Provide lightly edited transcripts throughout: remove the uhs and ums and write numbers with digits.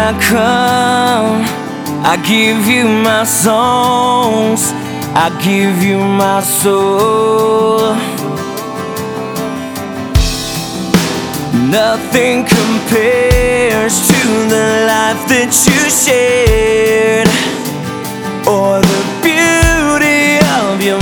I come, I give you my songs, I give you my soul. Nothing compares to the life that you shared, or the beauty of your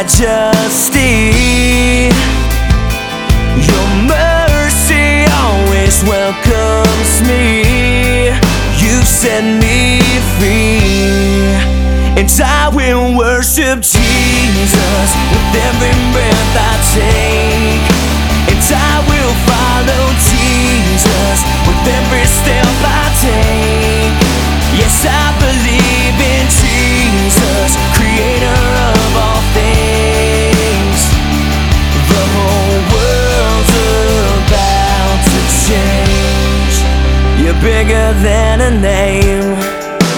majesty. Your mercy always welcomes me. You set me free, and I will worship Jesus with every breath I take. And I will follow Jesus with every step I take. Yes, I believe in Jesus, creator of all things. The whole world's about to change. You're bigger than a name.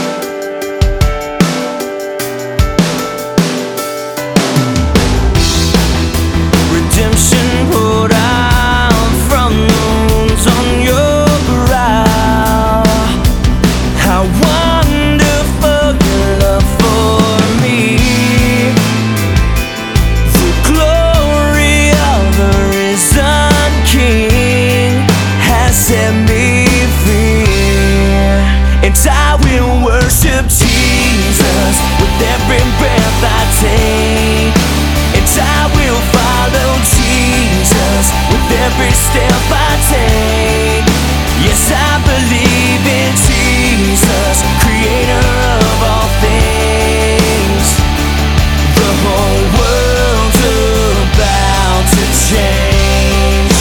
Redemption poured out from the wounds on your brow. How wonderful your love for me. The glory of the risen King has set me free, and I will worship Jesus with every breath I take. And I will follow Jesus with every step I take. Yes, I believe in Jesus, creator of all things. The whole world's about to change.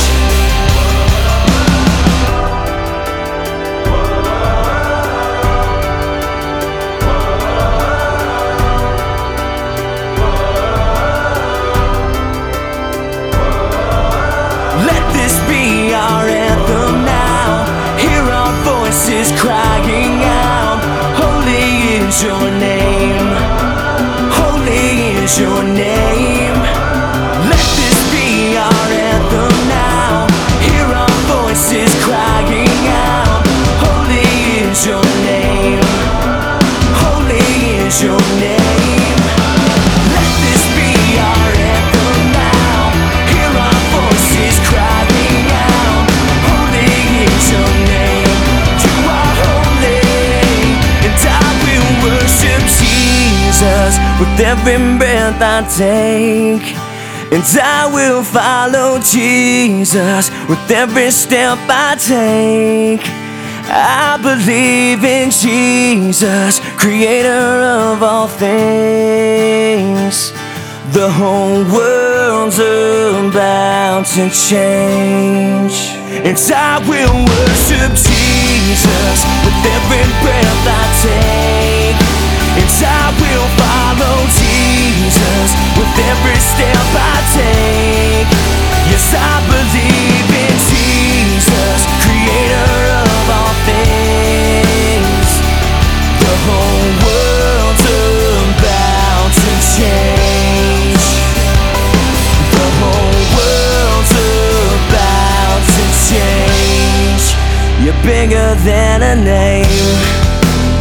Let this be our anthem now. Hear our voices crying out. Holy is your name. Holy is your name. Let this be our anthem now. Hear our voices crying out. Holy is your name. Holy is your name. Let this be our anthem now. Hear our voices crying out. Holy is your name. You are holy, and I will worship Jesus with every breath I take. And I will follow Jesus with every step I take. I believe in Jesus, creator of all things. The whole world's about to change. And I will worship Jesus with every breath I take. And I will follow Jesus with every step I take. Yes, I believe in Jesus, creator of all things. The whole world's about to change. The whole world's about to change. You're bigger than a name.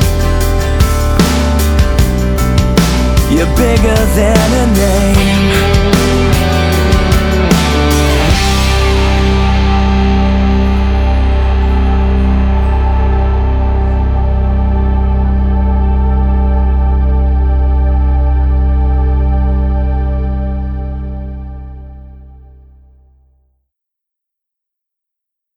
You're bigger than a name.